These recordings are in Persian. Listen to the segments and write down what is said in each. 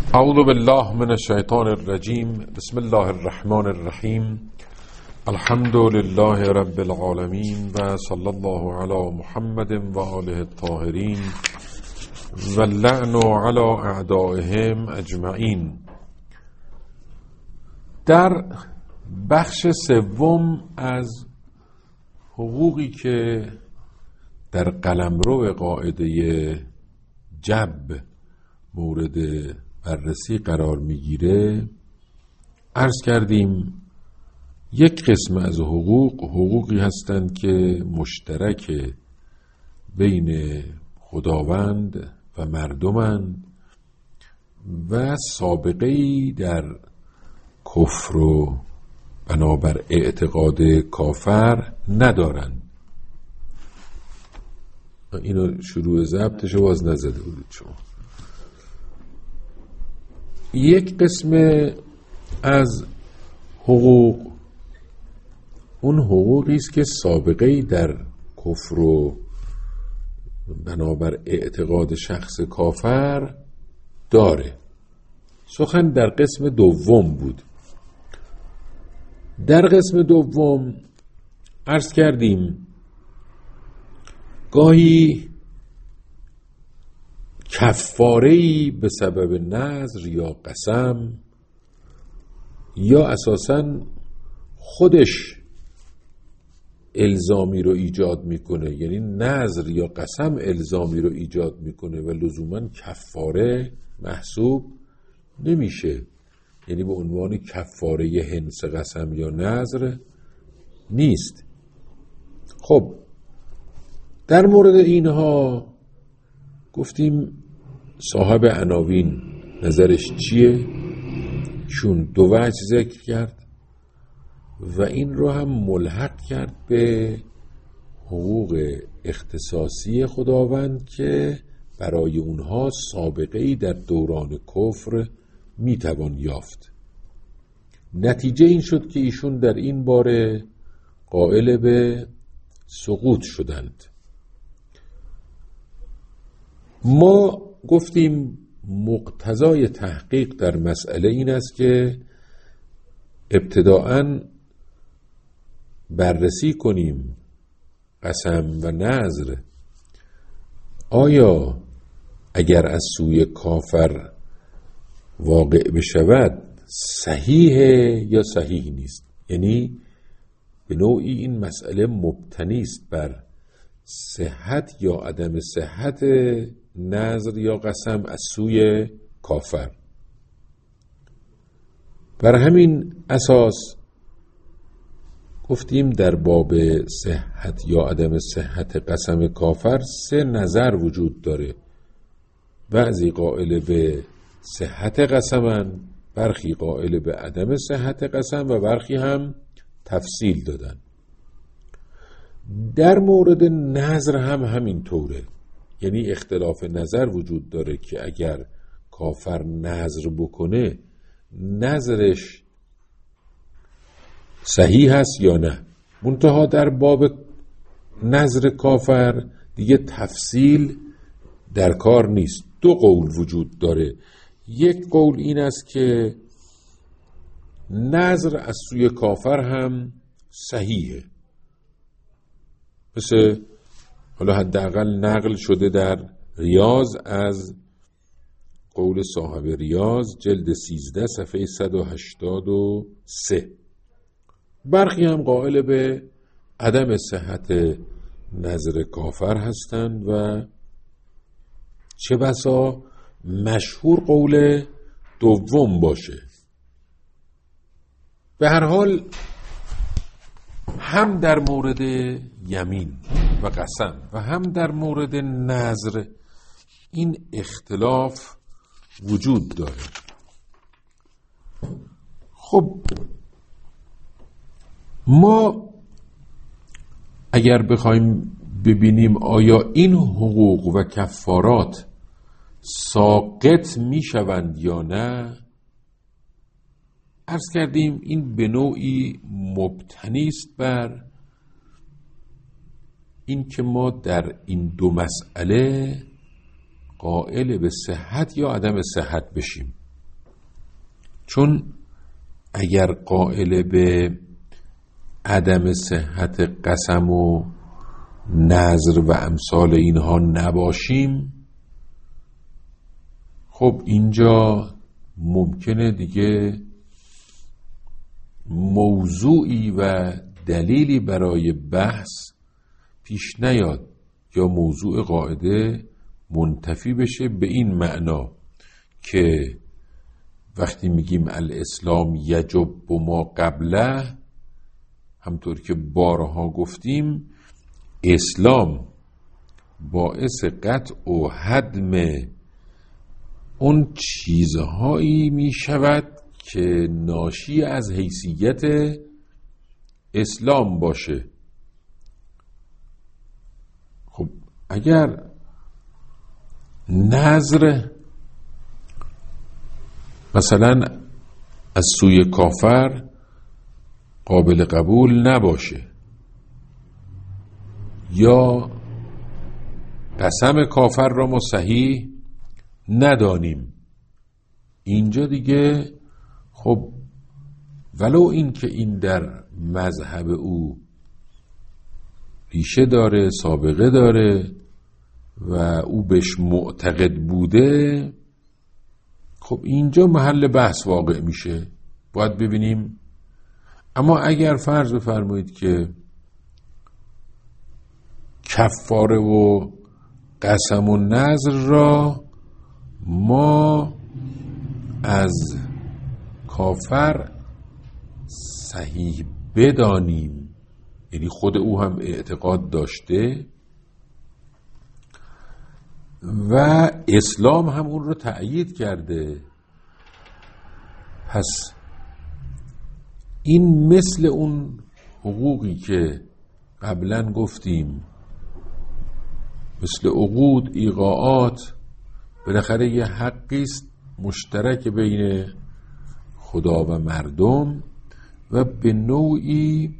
اعوذ بالله من الشیطان الرجیم. بسم الله الرحمن الرحیم. الحمد لله رب العالمین و صلی الله علی محمد و آله الطاهرین و اللعن علی اعدائهم اجمعین. در بخش سوم از حقوقی که در قلمرو قاعده جب مورد بررسی قرار میگیره عرض کردیم یک قسم از حقوقی هستند که مشترک بین خداوند و مردمند و سابقه‌ای در کفر و بنابر اعتقاد کافر ندارند. اینو شروع ضبطشو باز نزده بودید شما. یک قسم از حقوق اون حقوقی است که سابقه‌ای در کفر و بنابر اعتقاد شخص کافر داره. سخن در قسم دوم بود. در قسم دوم عرض کردیم گاهی کفاره‌ای به سبب نذر یا قسم یا اساساً خودش الزامی رو ایجاد میکنه، یعنی نذر یا قسم الزامی رو ایجاد میکنه و لزوماً کفاره محسوب نمیشه، یعنی به عنوان کفاره هنس قسم یا نذر نیست. خب در مورد اینها گفتیم صاحب عناوین نظرش چیه؟ چون دو وجه ذکر کرد و این رو هم ملحق کرد به حقوق اختصاصی خداوند که برای اونها سابقه‌ای در دوران کفر میتوان یافت. نتیجه این شد که ایشون در این باره قائل به سقوط شدند. ما گفتیم مقتضای تحقیق در مسئله این است که ابتداءً بررسی کنیم قسم و نذر آیا اگر از سوی کافر واقع بشود صحیحه یا صحیح نیست، یعنی به نوعی این مسئله مبتنی است بر صحت یا عدم صحت نذر یا قسم از سوی کافر. بر همین اساس گفتیم در باب صحت یا عدم صحت قسم کافر سه نظر وجود داره. بعضی قائل به صحت قسمن، برخی قائل به عدم صحت قسم و برخی هم تفصیل دادن. در مورد نذر هم همین طوره، یعنی اختلاف نظر وجود داره که اگر کافر نذر بکنه نذرش صحیح هست یا نه. منتها در باب نذر کافر دیگه تفصیل در کار نیست. دو قول وجود داره. یک قول این است که نذر از سوی کافر هم صحیحه، مثل حالا حداقل نقل شده در ریاض از قول صاحب ریاض جلد 13 صفحه 183. برخی هم قائل به عدم صحت نذر کافر هستند و چه بسا مشهور قول دوم باشه. به هر حال هم در مورد یمین و قسم و هم در مورد نذر این اختلاف وجود داره. خب ما اگر بخوایم ببینیم آیا این حقوق و کفارات ساقط می شوند یا نه، عرض کردیم این به نوعی مبتنی است بر این که ما در این دو مسئله قائل به صحت یا عدم صحت بشیم. چون اگر قائل به عدم صحت قسم و نذر و امثال اینها نباشیم، خب اینجا ممکنه دیگه موضوعی و دلیلی برای بحث پیش نیاد یا موضوع قاعده منتفی بشه به این معنا که وقتی میگیم الاسلام یجب ما قبله، همطور که بارها گفتیم اسلام باعث قطع و هدم اون چیزهایی می شود که ناشی از حیثیت اسلام باشه. خب اگر نذر مثلا از سوی کافر قابل قبول نباشه یا قسم کافر را ما صحیح ندانیم، اینجا دیگه خب ولو این که این در مذهب او ریشه داره، سابقه داره و او بهش معتقد بوده، خب اینجا محل بحث واقع میشه، باید ببینیم. اما اگر فرض بفرمایید که کفاره و قسم و نذر را ما از کافر صحیح بدانیم، یعنی خود او هم اعتقاد داشته و اسلام هم اون رو تأیید کرده، پس این مثل اون حقوقی که قبلا گفتیم، مثل عقود، ایقاعات، بالاخره یه حقی است مشترک بین خدا و مردم و به نوعی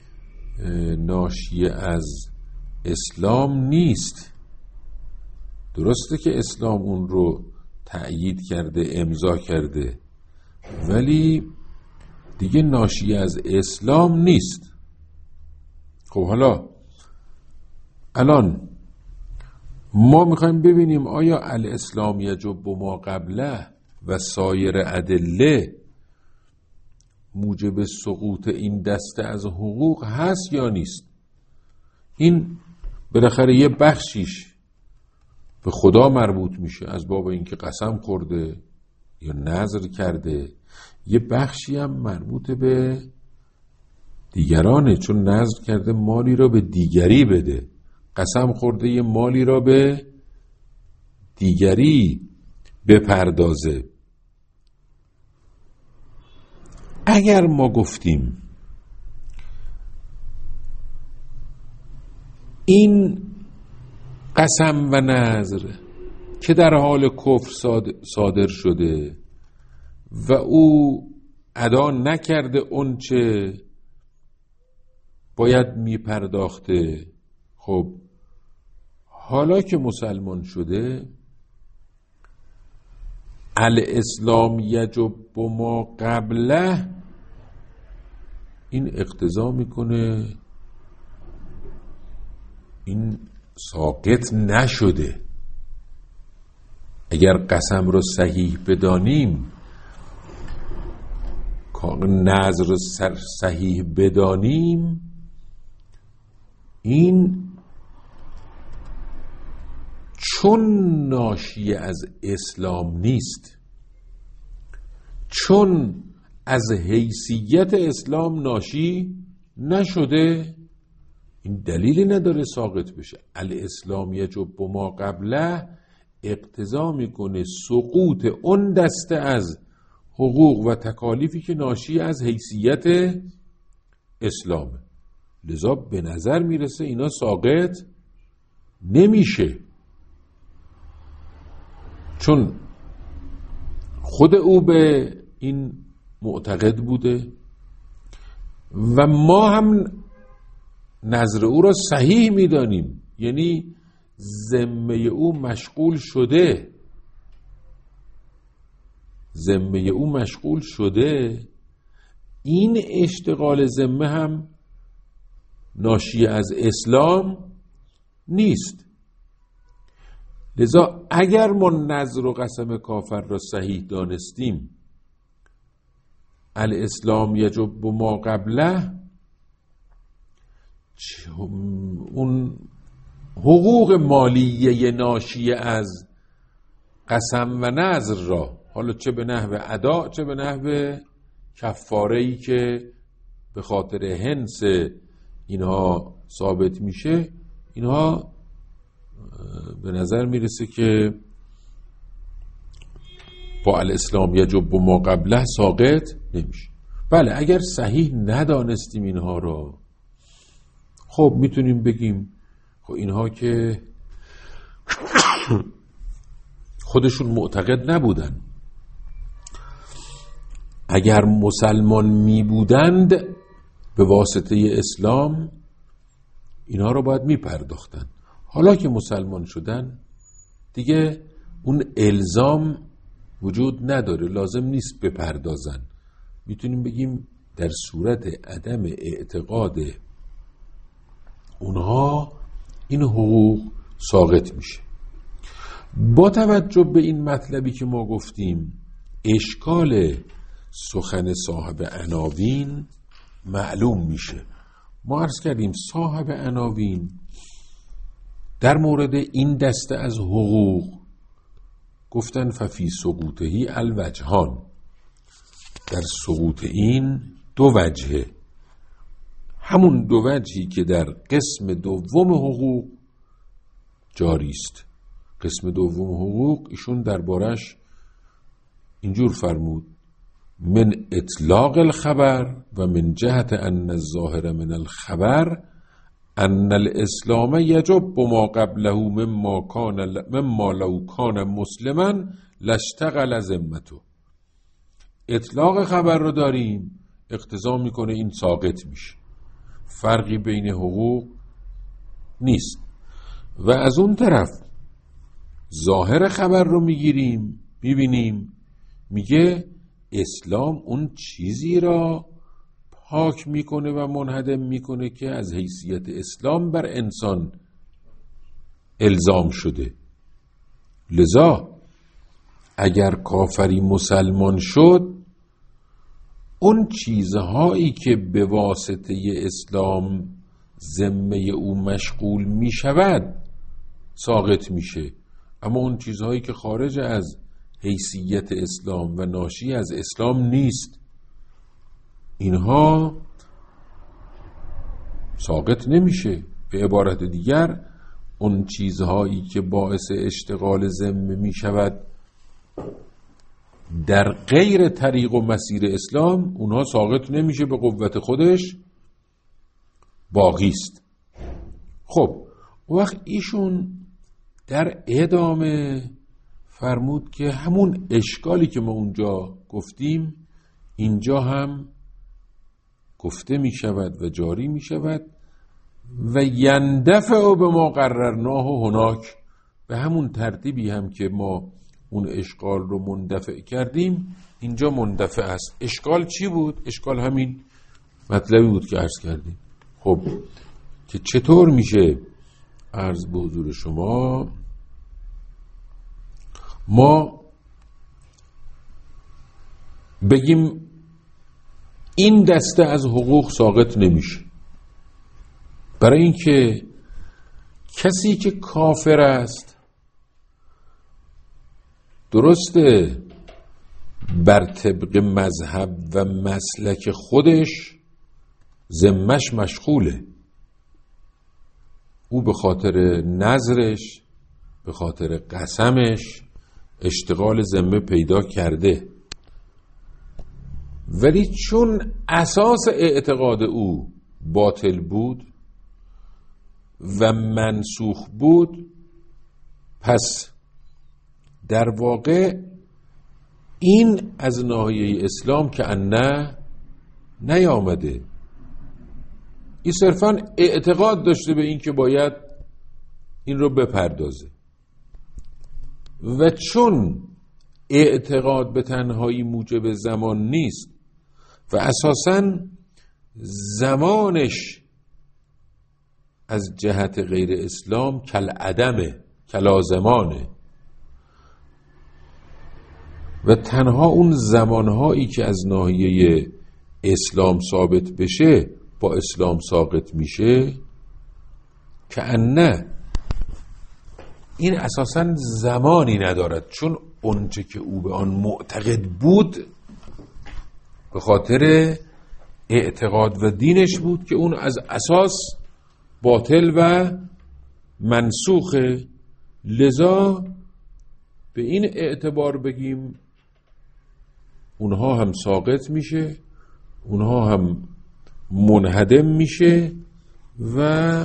ناشی از اسلام نیست. درسته که اسلام اون رو تأیید کرده، امضا کرده، ولی دیگه ناشی از اسلام نیست. خب حالا الان ما میخوایم ببینیم آیا الاسلام یجب ما قبله و سایر ادله موجب سقوط این دسته از حقوق هست یا نیست. این بالاخره یه بخشیش به خدا مربوط میشه از باب اینکه قسم خورده یا نذر کرده، یه بخشی هم مربوط به دیگرانه، چون نذر کرده مالی را به دیگری بده، قسم خورده یه مالی را به دیگری بپردازه. اگر ما گفتیم این قسم و نذر که در حال کفر صادر شده و او ادا نکرده اون چه باید میپرداخته، خب حالا که مسلمان شده الاسلام یجب ما قبله، این اقتضا میکنه این ساقط نشده. اگر قسم رو صحیح بدانیم، نذر رو صحیح بدانیم، این چون ناشی از اسلام نیست، چون از حیثیت اسلام ناشی نشده، این دلیلی نداره ساقط بشه. الاسلام یجب ما قبله اقتضا میکنه سقوط اون دسته از حقوق و تکالیفی که ناشی از حیثیت اسلامه. لذا به نظر میرسه اینا ساقط نمیشه، چون خود او به این معتقد بوده و ما هم نظر او را صحیح میدانیم، یعنی ذمه او مشغول شده، ذمه او مشغول شده، این اشتغال ذمه هم ناشی از اسلام نیست. لذا اگر ما نذر و قسم کافر را صحیح دانستیم، الاسلام یجب ما قبله، اون حقوق مالیه ناشی از قسم و نذر را، حالا چه به نحو ادا چه به نحو کفاره‌ای که به خاطر حنس اینها ثابت میشه، اینها به نظر میرسه که با الاسلام یجب ما قبله ساقط نمیشه. بله اگر صحیح ندانستیم اینها را، خب میتونیم بگیم خب اینها که خودشون معتقد نبودن، اگر مسلمان می بودند به واسطه اسلام اینها رو باید می پرداختن. حالا که مسلمان شدن دیگه اون الزام وجود نداره، لازم نیست بپردازن. میتونیم بگیم در صورت عدم اعتقاد اونها این حقوق ساقط میشه. با توجه به این مطلبی که ما گفتیم، اشکال سخن صاحب عناوین معلوم میشه. ما عرض کردیم صاحب عناوین در مورد این دسته از حقوق گفتن ففی سقوطهی الوجهان، در سقوط این دو وجهه، همون دو وجهی که در قسم دوم حقوق جاری است. قسم دوم حقوق ایشون دربارش اینجور فرمود: من اطلاق الخبر و من جهت ان الظاهر من الخبر ان الاسلام یجب ما قبله مما لو کان مسلما لاشتغل ذمته. اطلاق خبر رو داریم، اقتضا میکنه این ساقط میشه، فرقی بین حقوق نیست. و از اون طرف ظاهر خبر رو میگیریم، میبینیم میگه اسلام اون چیزی را پاک میکنه و منهدم میکنه که از حیثیت اسلام بر انسان الزام شده. لذا اگر کافری مسلمان شد، اون چیزهایی که به واسطه اسلام ذمه او مشغول میشود ساقط میشه، اما اون چیزهایی که خارج از حیثیت اسلام و ناشی از اسلام نیست، اینها ساقط نمیشه. به عبارت دیگر اون چیزهایی که باعث اشتغال ذمه میشود در غیر طریق و مسیر اسلام، اونها ساقط نمیشه، به قوت خودش باقی است. خب وقت ایشون در ادامه فرمود که همون اشکالی که ما اونجا گفتیم اینجا هم گفته می شود و جاری می شود و یندفع به ما قررناه هناک، به همون ترتیبی هم که ما اون اشکال رو مندفع کردیم اینجا مندفع است. اشکال چی بود؟ اشکال همین مطلبی بود که عرض کردیم. خب که چطور میشه عرض به حضور شما ما بگیم این دسته از حقوق ساقط نمیشه؟ برای اینکه کسی که کافر است درسته بر طبق مذهب و مسلک خودش ذمه‌اش مشغوله، او به خاطر نذرش به خاطر قسمش اشتغال ذمه پیدا کرده، ولی چون اساس اعتقاد او باطل بود و منسوخ بود، پس در واقع این از ناحیه اسلام که نه نیامده، این صرفاً اعتقاد داشته به این که باید این رو بپردازه و چون اعتقاد به تنهایی موجب زمان نیست و اساساً زمانش از جهت غیر اسلام کالعدمه، کلازمانه و تنها اون زمانهایی که از ناحیه اسلام ثابت بشه با اسلام ساقط میشه که نه، این اساساً زمانی ندارد، چون اونچه که او به آن معتقد بود به خاطر اعتقاد و دینش بود که اون از اساس باطل و منسوخه. لذا به این اعتبار بگیم اونها هم ساقط میشه، اونها هم منهدم میشه و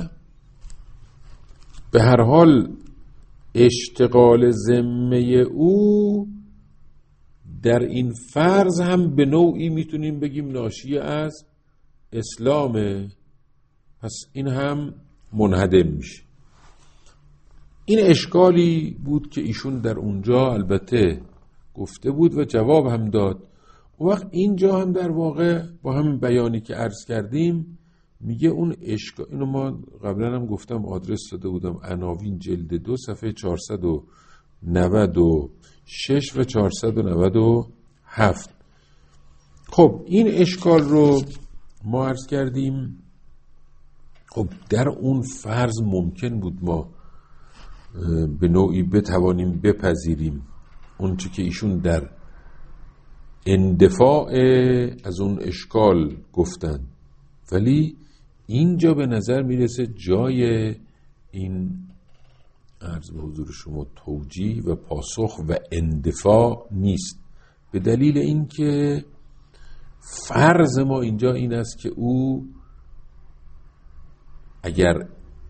به هر حال اشتغال ذمه او در این فرض هم به نوعی میتونیم بگیم ناشی از اسلامه، پس این هم منهدم میشه. این اشکالی بود که ایشون در اونجا البته گفته بود و جواب هم داد. اون وقت اینجا هم در واقع با همین بیانی که عرض کردیم میگه اون اشکال، اینو ما قبلا هم گفتم، آدرس داده بودم، عناوین جلد 2 صفحه 496 و 497. خب این اشکال رو ما عرض کردیم. خب در اون فرض ممکن بود ما به نوعی بتوانیم بپذیریم اون چی که ایشون در اندفاع از اون اشکال گفتن، ولی اینجا به نظر میرسه جای این عرض به حضور شما توجیه و پاسخ و اندفاع نیست، به دلیل اینکه فرض ما اینجا این است که او اگر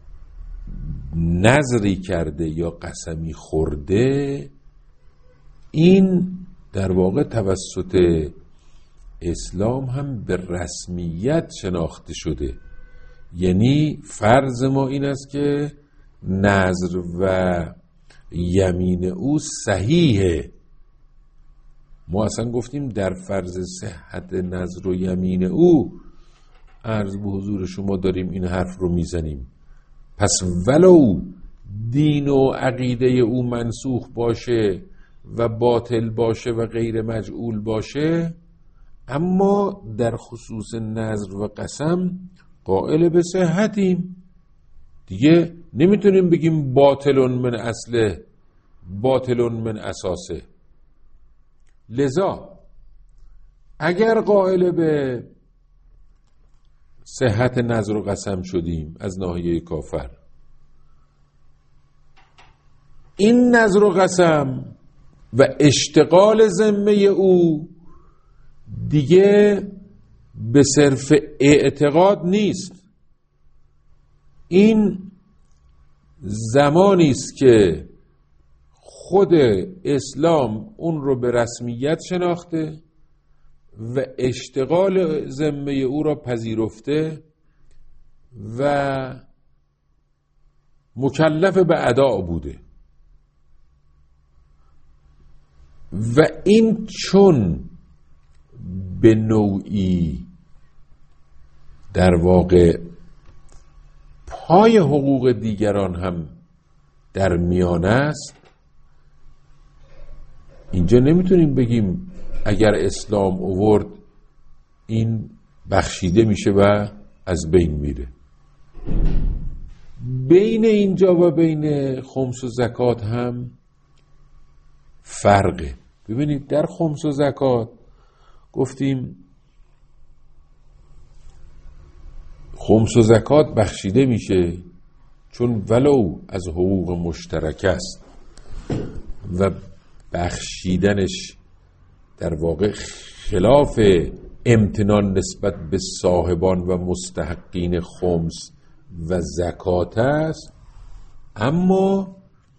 نذری کرده یا قسمی خورده، این در واقع توسط اسلام هم به رسمیت شناخته شده. یعنی فرض ما این است که نذر و یمین او صحیحه. ما اصلا گفتیم در فرض صحت نذر و یمین او عرض به حضور شما داریم این حرف رو میزنیم. پس ولو دین و عقیده او منسوخ باشه و باطل باشه و غیر مجعول باشه، اما در خصوص نذر و قسم قائل به صحتیم. دیگه نمیتونیم بگیم باطلون من اصله، باطلون من اساسه. لذا اگر قائل به صحت نذر و قسم شدیم از ناحیه کافر، این نذر و قسم و اشتغال ذمه او دیگه به صرف اعتقاد نیست. این زمانی است که خود اسلام اون رو به رسمیت شناخته و اشتغال ذمه او را پذیرفته و مکلف به اداء بوده و این چون به نوعی در واقع پای حقوق دیگران هم در میان است، اینجا نمیتونیم بگیم اگر اسلام آورد این بخشیده میشه و از بین میره. بین اینجا و بین خمس و زکات هم فرقه. ببینید در خمس و زکات گفتیم خمس و زکات بخشیده میشه چون ولو از حقوق مشترک است و بخشیدنش در واقع خلاف امتنان نسبت به صاحبان و مستحقین خمس و زکات است، اما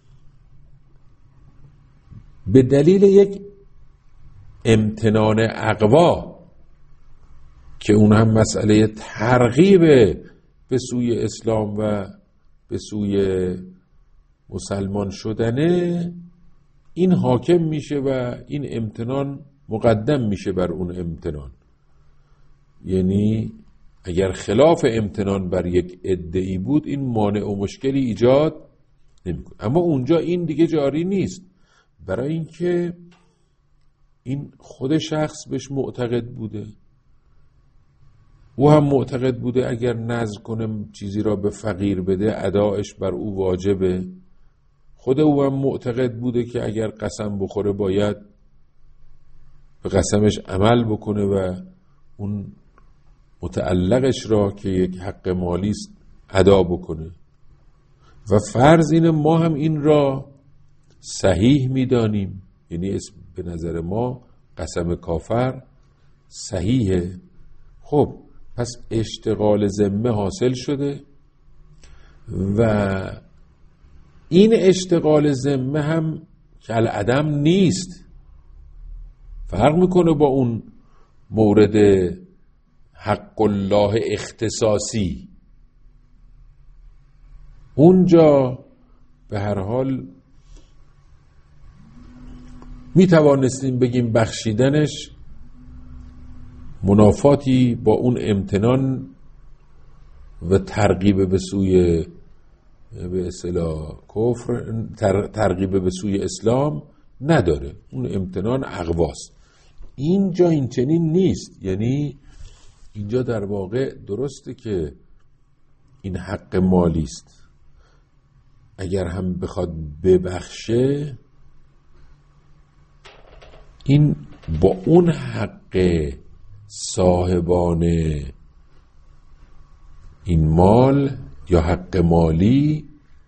به دلیل یک امتنان اقوا که اون هم مسئله ترغیب به سوی اسلام و به سوی مسلمان شدنه، این حاکم میشه و این امتنان مقدم میشه بر اون امتنان. یعنی اگر خلاف امتنان بر یک ادعی بود این مانع و مشکلی ایجاد نمیکنه. اما اونجا این دیگه جاری نیست، برای اینکه این خود شخص بهش معتقد بوده، او هم معتقد بوده اگر نذر کنه چیزی را به فقیر بده ادایش بر او واجبه. خود او هم معتقد بوده که اگر قسم بخوره باید به قسمش عمل بکنه و اون متعلقش را که یک حق مالی است ادا بکنه. و فرض اینه ما هم این را صحیح میدانیم، یعنی به نظر ما قسم کافر صحیحه. خب پس اشتغال ذمه حاصل شده و این اشتغال ذمه هم کالعدم نیست، فرق میکنه با اون مورد حق الله اختصاصی. اونجا به هر حال می توانستیم بگیم بخشیدنش منافاتی با اون امتنان و ترغیب به سوی به اصطلاح کفر، ترغیب به سوی اسلام نداره، اون امتنان اغواست. اینجا این چنین نیست، یعنی اینجا در واقع درسته که این حق مالی است، اگر هم بخواد ببخشه این با اون حق صاحبان این مال یا حق مالی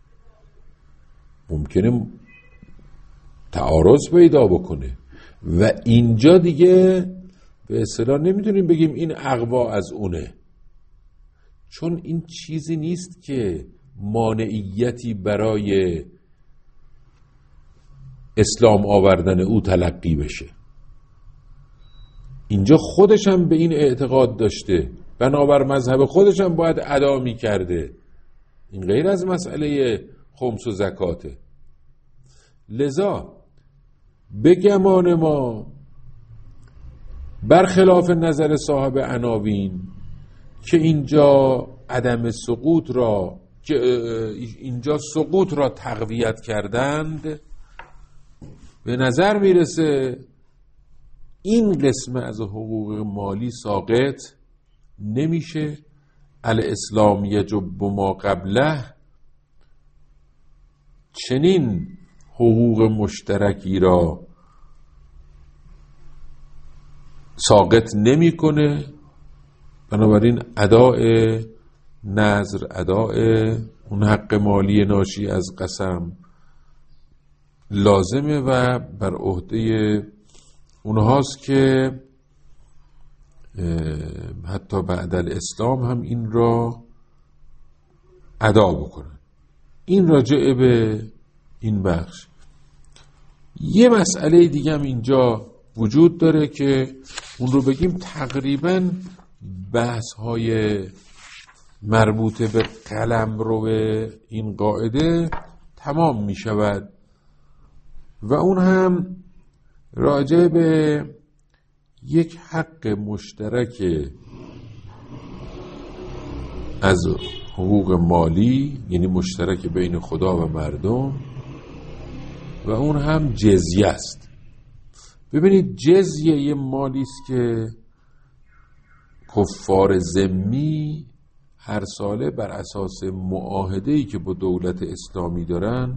ممکنه تعارض پیدا بکنه و اینجا دیگه به اصطلاح نمیتونیم بگیم این اغوا از اونه، چون این چیزی نیست که مانعیتی برای اسلام آوردن او تلقی بشه. اینجا خودش هم به این اعتقاد داشته، بنابر مذهب خودش هم باید ادا می کرده. این غیر از مسئله خمس و زکاته. لذا به گمان ما برخلاف نظر صاحب عناوین که اینجا عدم سقوط را که اینجا سقوط را تقویت کردند، به نظر میرسه این قسم از حقوق مالی ساقط نمیشه. الاسلام یجب ما قبله چنین حقوق مشترکی را ساقط نمیکنه، بنابراین اداء نذر، اداء اون حق مالی ناشی از قسم لازمه و بر عهده اونهاست که حتی بعد الاسلام هم این را ادا بکنن. این راجع به این بخش. یه مسئله دیگه هم اینجا وجود داره که اون رو بگیم تقریباً بحث های مربوط به قلمرو این قاعده تمام می شود و اون هم راجع به یک حق مشترک از حقوق مالی، یعنی مشترک بین خدا و مردم، و اون هم جزیه است. ببینید جزیه یه مالی است که کفار ذمی هر ساله بر اساس معاهده‌ای که با دولت اسلامی دارن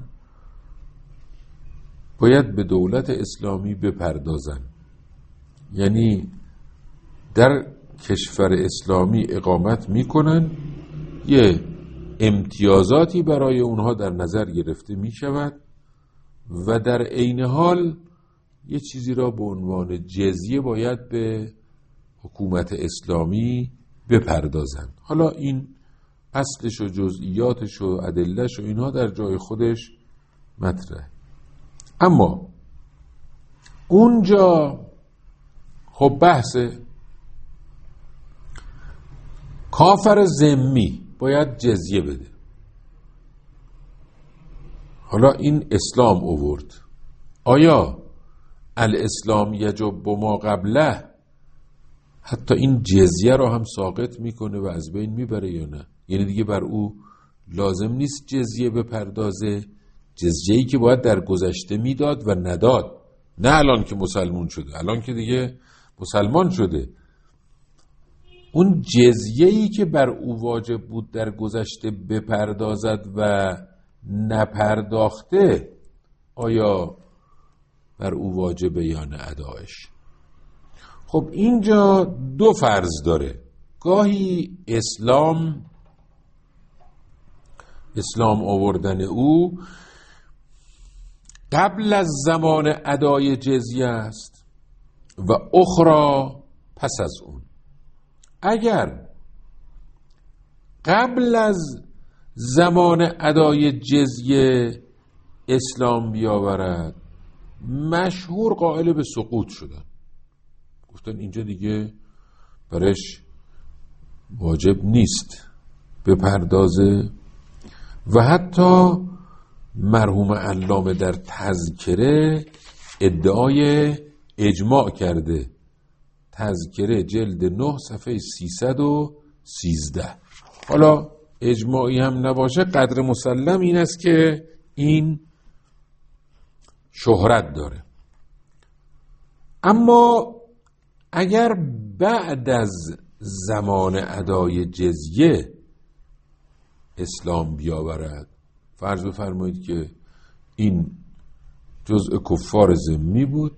باید به دولت اسلامی بپردازن. یعنی در کشور اسلامی اقامت میکنن، یه امتیازاتی برای اونها در نظر گرفته میشود و در عین حال یه چیزی را به عنوان جزیه باید به حکومت اسلامی بپردازن. حالا این اصلش و جزئیاتش و ادلهش و اینها در جای خودش مطرحه. اما اونجا خب بحث کافر ذمی باید جزیه بده. حالا این اسلام آورد، آیا الاسلام یجب ما قبله حتی این جزیه رو هم ساقط میکنه و از بین میبره یا نه؟ یعنی دیگه بر او لازم نیست جزیه بپردازه، جزیه‌ای که باید در گذشته میداد و نداد، نه الان که مسلمان شده. الان که دیگه مسلمان شده، اون جزیه‌ای که بر او واجب بود در گذشته بپردازد و نپرداخته، آیا بر او واجبه یا نه ادایش؟ خب اینجا دو فرض داره. گاهی اسلام آوردن او قبل از زمان ادای جزیه است و اخرى پس از اون. اگر قبل از زمان ادای جزیه اسلام بیاورد، مشهور قائل به سقوط شدن، گفتن اینجا دیگه برش واجب نیست بپردازه. و حتی مرحوم علامه در تذکره ادعای اجماع کرده، تذکره جلد 9 صفحه 313. حالا اجماعی هم نباشه، قدر مسلم این است که این شهرت داره. اما اگر بعد از زمان ادای جزیه اسلام بیاورد، فرض بفرمایید که این جزء کفار ذمی بود،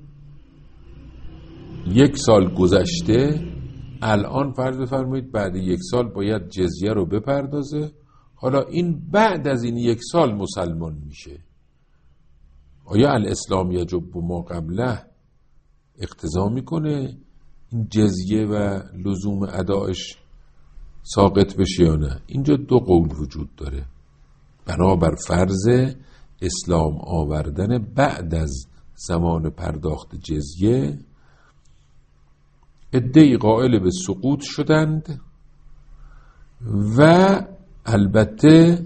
1 سال گذشته، الان فرض بفرمایید بعد 1 سال باید جزیه رو بپردازه. حالا این بعد از این 1 سال مسلمان میشه، آیا الاسلام یجب ما قبله اقتضا میکنه این جزیه و لزوم ادایش ساقط بشه یا نه؟ اینجا 2 قول وجود داره. بنابر فرض اسلام آوردن بعد از زمان پرداخت جزیه، عده‌ای قائل به سقوط شدند و البته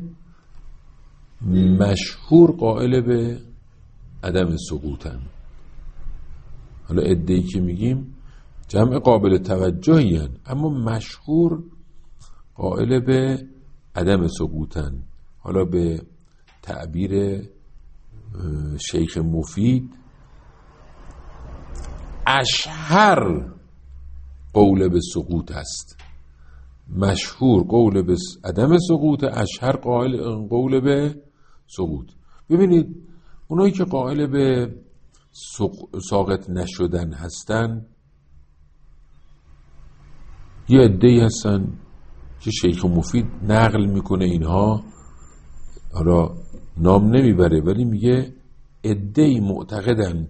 مشهور قائل به عدم سقوطند. حالا عده‌ای که میگیم جمع قابل توجهی هستند، اما مشهور قائل به عدم سقوطند. حالا به تعبیر شیخ مفید، اشهر قول به سقوط است. مشهور قول به عدم سقوط، اشهر قول به سقوط. ببینید اونایی که قائل به ساقط نشدن هستن یه عده‌ای هستن که شیخ مفید نقل میکنه، اینها حالا نام نمیبره ولی میگه عده‌ای معتقدن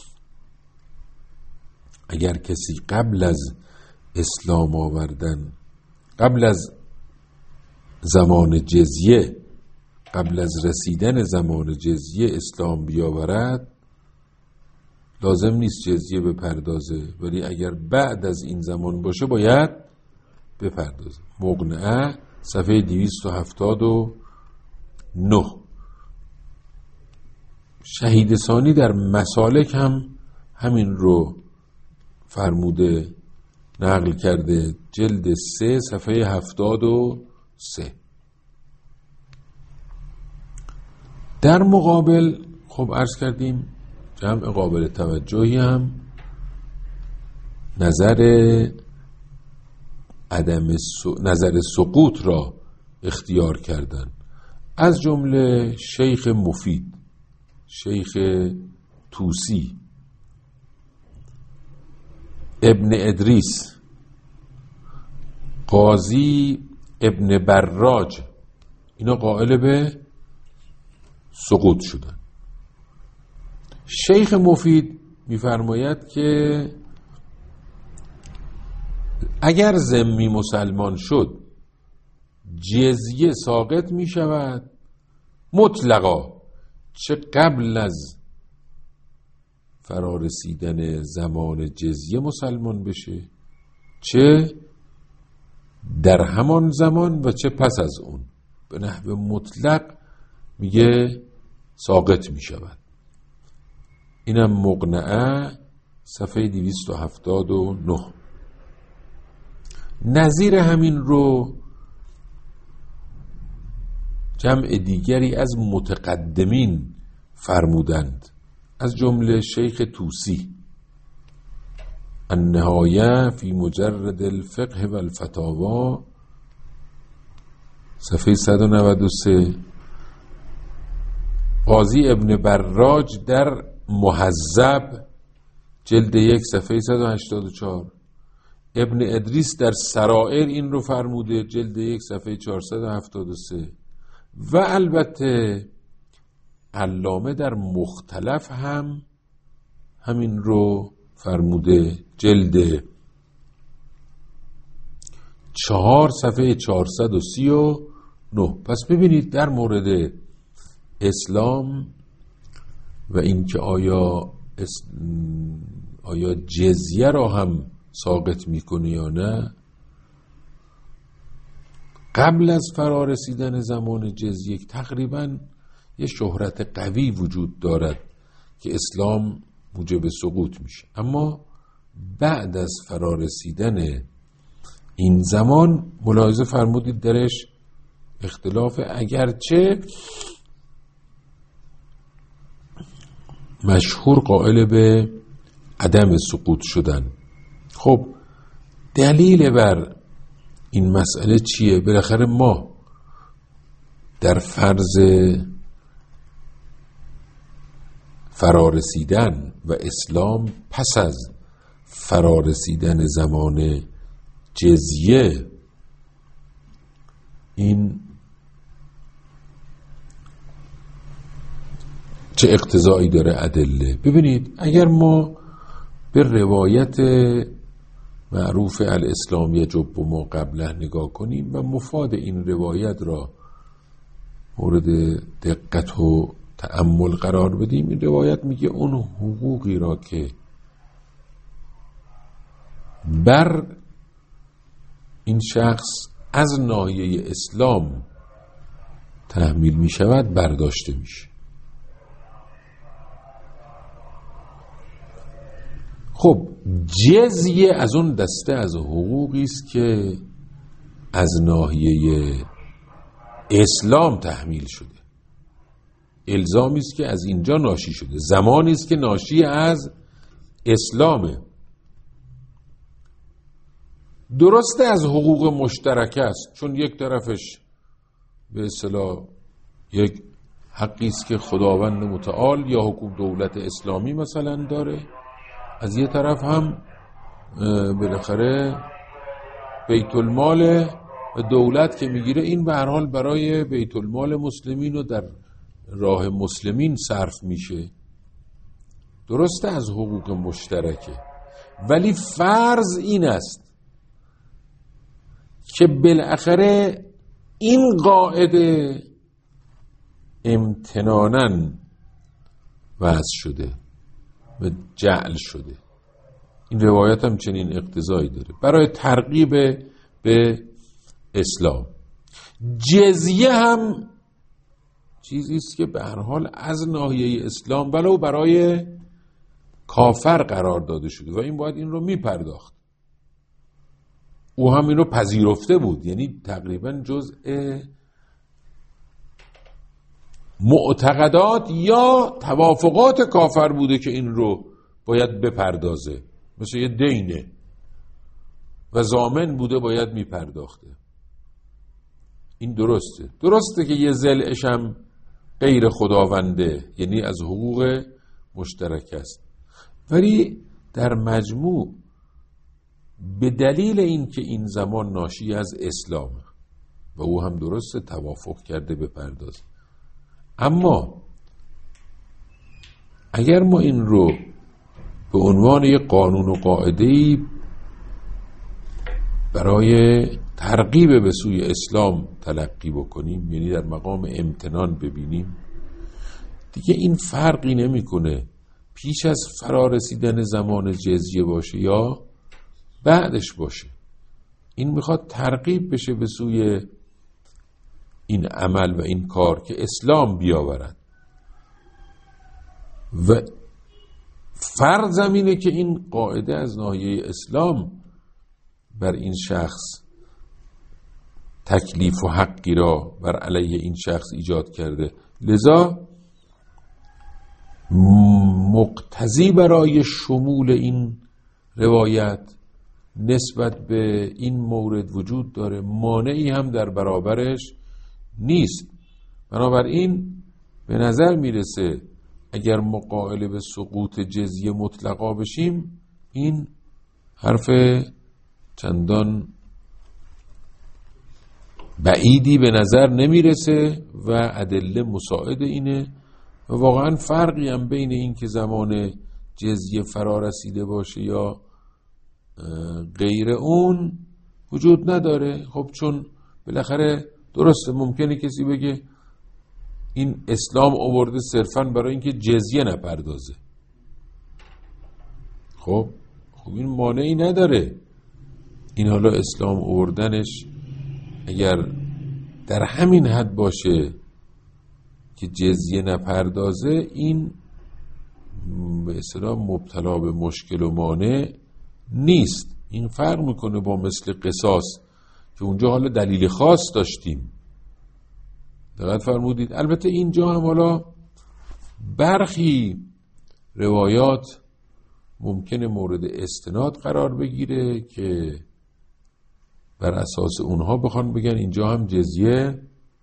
اگر کسی قبل از اسلام آوردن، قبل از زمان جزیه، قبل از رسیدن زمان جزیه اسلام بیاورد، لازم نیست جزیه بپردازه، ولی اگر بعد از این زمان باشه باید بپردازه. مقنعه صفحه 279. شهید ثانی در مسالک هم همین رو فرموده، نقل کرده، جلد 3 صفحه 73. در مقابل خب عرض کردیم جمع قابل توجهی هم نظر سقوط را اختیار کردن، از جمله شیخ مفید، شیخ توسی، ابن ادریس، قاضی ابن براج، اینا قائل به سقوط شدن. شیخ مفید می‌فرماید که اگر ذمی مسلمان شد جزیه ساقط می شود مطلقا، چه قبل از فرارسیدن زمان جزیه مسلمان بشه، چه در همان زمان و چه پس از اون، به نحو مطلق میگه ساقط می شود. اینم مقنعه صفحه 279. نظیر همین رو جمع دیگری از متقدمین فرمودند، از جمله شیخ طوسی. النهایه فی مجرد الفقه و الفتاوا صفحه 193. قاضی ابن براج در مهذب جلد 1 صفحه 184. ابن ادریس در سرائر این رو فرموده، جلد 1 صفحه 473. و البته علامه در مختلف هم همین رو فرموده، جلد 4 صفحه 439. پس ببینید در مورد اسلام و اینکه آیا جزیه را هم ساقط میکنه یا نه، قبل از فرارسیدن زمان جزیه تقریبا یه شهرت قوی وجود دارد که اسلام موجب سقوط میشه. اما بعد از فرارسیدن این زمان ملاحظه فرمودید درش اختلاف، اگرچه مشهور قائل به عدم سقوط شدن. خب دلیل بر این مسئله چیه؟ بالاخره ما در فرض فرارسیدن و اسلام پس از فرارسیدن زمان جزیه، این چه اقتضایی داره ادله؟ ببینید اگر ما به روایت معروف الاسلام یجب ما قبله نگاه کنیم و مفاد این روایت را مورد دقت و تأمل قرار بدیم، این روایت میگه اون حقوقی را که بر این شخص از ناحیه اسلام تحمیل می شود برداشته میشه. خب جزیه از اون دسته از حقوقی است که از ناحیه اسلام تحمیل شده، الزامی است که از اینجا ناشی شده، زمانی است که ناشی از اسلامه. درسته از حقوق مشترک است، چون یک طرفش به اصطلاح یک حقی است که خداوند متعال یا حکومت دولت اسلامی مثلا داره، از یه طرف هم بالاخره بیت المال و دولت که میگیره، این به هر حال برای بیت المال مسلمین و در راه مسلمین صرف میشه. درسته از حقوق مشترکه، ولی فرض این است که بالاخره این قاعده امتناناً وضع شده و جعل شده. این روایت هم چنین اقتضایی داره برای ترغیب به اسلام. جزیه هم چیزی است که به هر حال از ناحیه اسلام ولو برای کافر قرار داده شده و این باید این رو میپرداخت. او هم این رو پذیرفته بود، یعنی تقریبا جزء معتقدات یا توافقات کافر بوده که این رو باید بپردازه، مثل یه دینه و ضامن بوده باید میپرداخته. این درسته که یه ضلعش هم غیر خداونده، یعنی از حقوق مشترک است، ولی در مجموع به دلیل این که این زمان ناشی از اسلامه و او هم درسته توافق کرده بپردازه. اما اگر ما این رو به عنوان یک قانون و قاعده‌ای برای ترغیب به سوی اسلام تلقی بکنیم، یعنی در مقام امتنان ببینیم، دیگه این فرقی نمی‌کنه پیش از فرارسیدن زمان جزیه باشه یا بعدش باشه. این میخواد ترغیب بشه به سوی این عمل و این کار که اسلام بیاورد و فرض اینه که این قاعده از ناحیه اسلام بر این شخص تکلیف و حقی را بر علیه این شخص ایجاد کرده، لذا مقتضی برای شمول این روایت نسبت به این مورد وجود داره، مانعی هم در برابرش نیست. بنابراین به نظر میرسه اگر مقابل به سقوط جزیه مطلقا بشیم، این حرف چندان بعیدی به نظر نمیرسه و ادله مساعد اینه و واقعا فرقی هم بین این که زمان جزیه فرا رسیده باشه یا غیر اون وجود نداره. خب چون بالاخره درسته ممکنه کسی بگه این اسلام آورده صرفاً برای اینکه جزیه نپردازه، خب این مانعی نداره. این حالا اسلام آوردنش اگر در همین حد باشه که جزیه نپردازه، این به اصطلاح مبتلا به مشکل و مانع نیست. این فرق میکنه با مثل قصاص که اونجا حالا دلیل خاص داشتیم، دقت فرمودید. البته اینجا هم حالا برخی روایات ممکنه مورد استناد قرار بگیره که بر اساس اونها بخوان بگن اینجا هم جزیه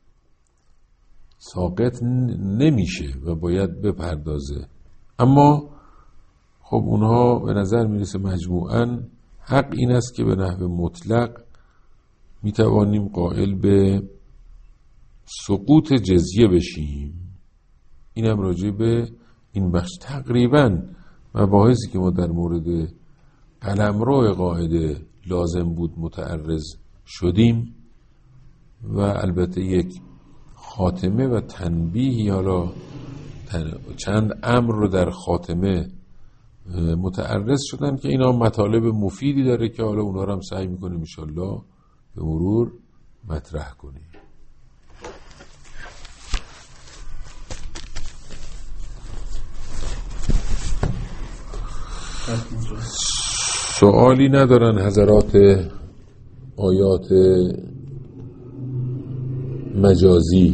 ساقط نمیشه و باید بپردازه، اما خب اونها به نظر میرسه مجموعاً حق این است که به نحو مطلق میتوانیم قائل به سقوط جزیه بشیم. اینم راجع به این بخش تقریباً مباحثی که ما در مورد قلمرو قاعده لازم بود متعرض شدیم و البته یک خاتمه و تنبیه، حالا چند امر رو در خاتمه متعرض شدن که اینا مطالب مفیدی داره که حالا اونا رو هم سعی میکنیم انشالله به مرور مطرح کنیم. سوالی ندارن حضرات؟ آیات مجازی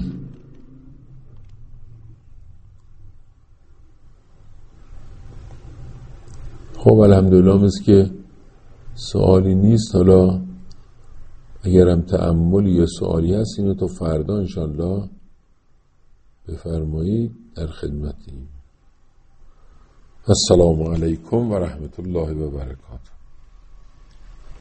خب الحمدلله مثل که سوالی نیست. حالا اگرم تأملی یا سوالی هست اینو تا فردا انشالله بفرمایید، در خدمتیم. السلام علیکم و رحمت الله و برکاته.